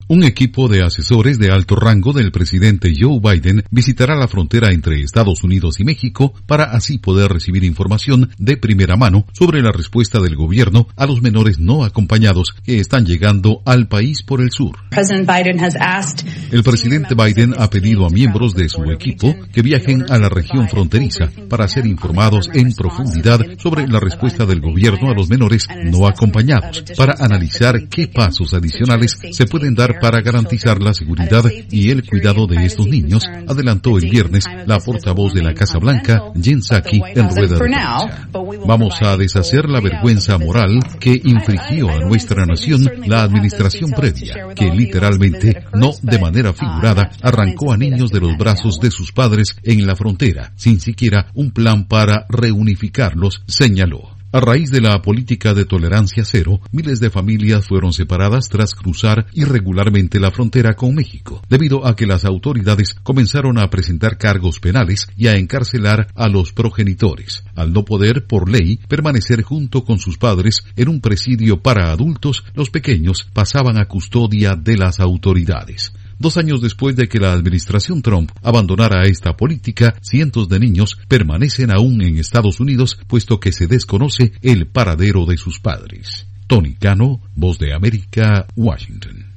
Un equipo de asesores de alto rango del presidente Joe Biden visitará la frontera entre Estados Unidos y México para así poder recibir información de primera mano sobre la respuesta del gobierno a los menores no acompañados que están llegando al país por el sur. El presidente Biden ha pedido a miembros de su equipo que viajen a la región fronteriza para ser informados en profundidad sobre la respuesta del gobierno a los menores no acompañados, para analizar qué pasos adicionales se pueden dar para garantizar la seguridad y el cuidado de estos niños, adelantó el viernes la portavoz de la Casa Blanca, Jen Psaki, en rueda de prensa. Vamos a deshacer la vergüenza moral que infligió a nuestra nación la administración previa, que literalmente, no de manera figurada, arrancó a niños de los brazos de sus padres en la frontera, sin siquiera un plan para reunificarlos, señaló. A raíz de la política de tolerancia cero, miles de familias fueron separadas tras cruzar irregularmente la frontera con México, debido a que las autoridades comenzaron a presentar cargos penales y a encarcelar a los progenitores, al no poder, por ley, permanecer junto con sus padres en un presidio para adultos. Los pequeños pasaban a custodia de las autoridades. 2 años después de que la administración Trump abandonara esta política, cientos de niños permanecen aún en Estados Unidos, puesto que se desconoce el paradero de sus padres. Tony Cano, Voz de América, Washington.